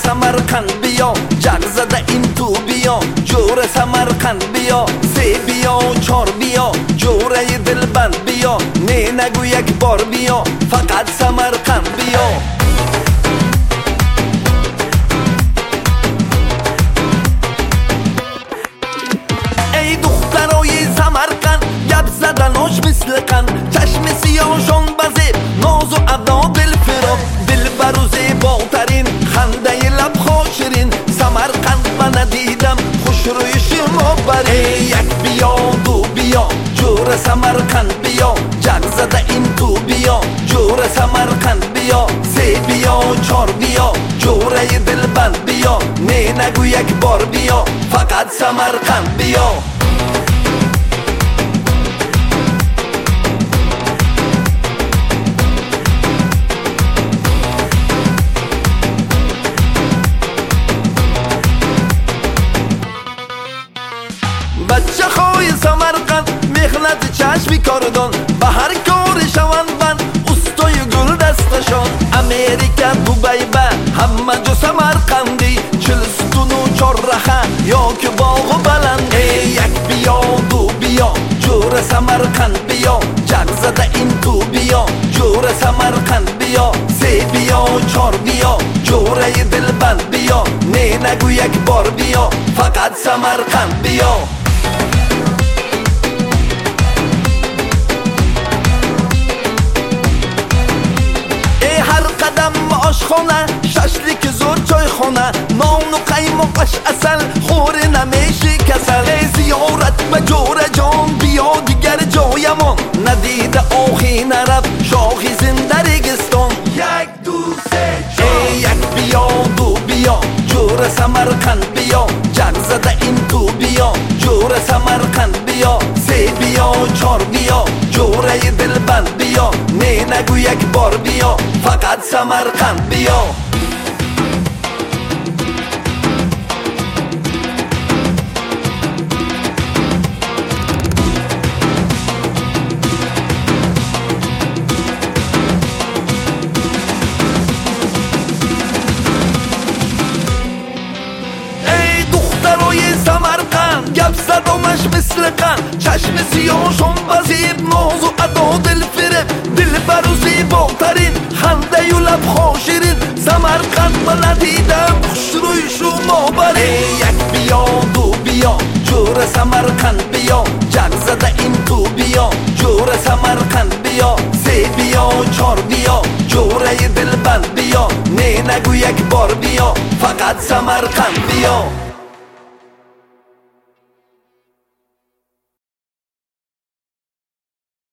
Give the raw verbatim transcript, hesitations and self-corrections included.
سمرقند بیا، جغ زده این تو بیا، جور سمرقند بیا، سه بیا و چار بیا، جوره دلبند بیا، نه نگو یک بار بیا، فقط سمرقند بیا. ای دخترای سمرقند گپ زدناش مثل قند، چشم سیاهشان بزه ناز و ادا دل فراب، دلبر و زیباترین خنده لب شیرین، سمرقند من ندیدم خوش روی شما برین. ای یک بیا دو بیا، جور سمرقند بیا، جغ زده این تو بیا، جور سمرقند بیا، سه بیا و چار بیا، جوره دلبند بیا، نه نگو یک بار بیا، فقط سمرقند بیا. بچه خوی سمرقند مخنت چشمی کاردان، به هر کار شوند بند استای گل دستشان. امریکا دوبای به همه جو سمرقندی، چلستون و چار رخه یا که باغ و بلند. ای یک بیا دو بیا، جور سمرقند بیا، جغ زده این تو بیا، جور سمرقند بیا، سه بیا و چار بیا، جوره دلبند بیا، نه نگو یک بار بیا، فقط سمرقند بیا. آشخانه ششلیک زور چای خانه، نان و قیماقش اصل خوره نمیشه کسل. ای زیارت به جور جان بیا دیگر جایمان، ندیده آخی نرفت شاخی زنده رگستان. یک دو سه چار، ای یک بیا دو بیا، جور سمرقند بیا، جغ زده این تو بیا، جور سمرقند بیا، سه بیا و چار بیا، جوره دلبند بیا، نه نگو یک بار بیا، فقط سمرقند بیا. ای دخترای سمرقند گپ زدمش مثل قند، چشم سیاهشان بزیب ناز و ادا دل فرب، دلبر و زیباترین خنده و لب شیرین، سمرقند من ندیدم خوش روی شما برین. ای یک بیا دو بیا، جور سمرقند بیا، جغ زده این تو بیا، جور سمرقند بیا، سه بیا و چار بیا، جوره دلبند بیا، نه نگو یک بار بیا، فقط سمرقند بیا.